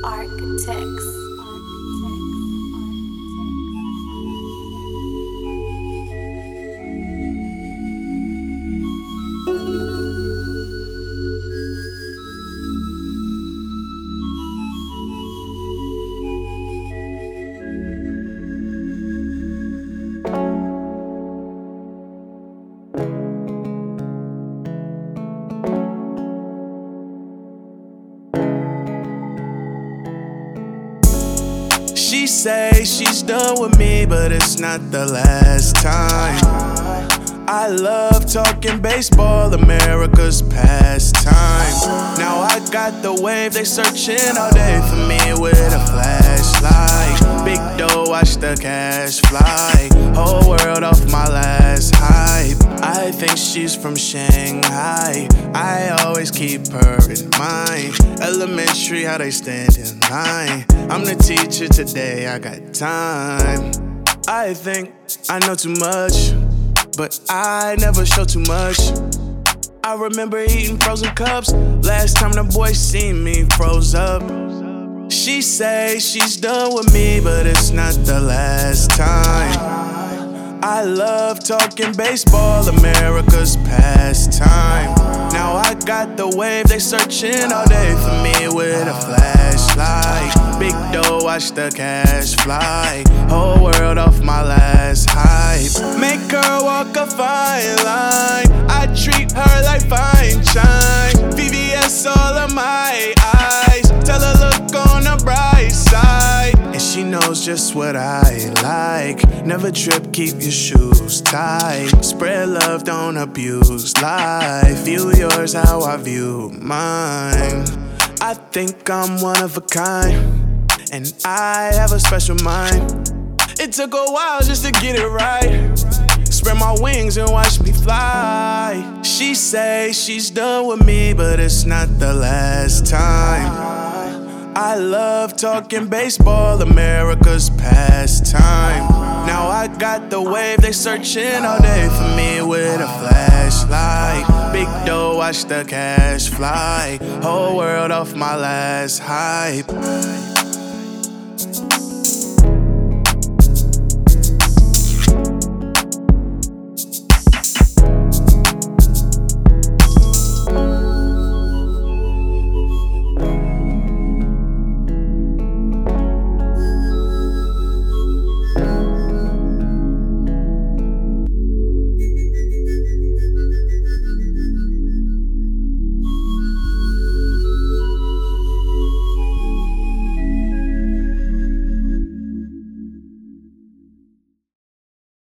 Architects. She say she's done with me, but it's not the last time. I love talking baseball, America's pastime. Now I got the wave, they searching all day for me with a flashlight. Big dough, watch the cash fly. Whole world off my last hype. I think she's from Shanghai. I always keep her in mind. Elementary, how they stand in line. I'm the teacher today, I got time. I think I know too much, but I never show too much. I remember eating frozen cups. Last time the boy seen me froze up. She say she's done with me, but it's not the last time. I love talking baseball, America's pastime. Now I got the wave, they searching all day for me with a flashlight. Big dough, watch the cash fly. Whole world off my last hype. Make her walk a fine line. I treat her like fine chine. VVS all of my eyes. Tell her look on the bright side. And she knows just what I like. Never trip, keep your shoes tight. Spread love, don't abuse life. View yours how I view mine. I think I'm one of a kind, and I have a special mind. It took a while just to get it right. Spread my wings and watch me fly. She say she's done with me, but it's not the last time. I love talking baseball, America's pastime. Now I got the wave, they searching all day for me with a flashlight. Big dough, watch the cash fly. Whole world off my last hype.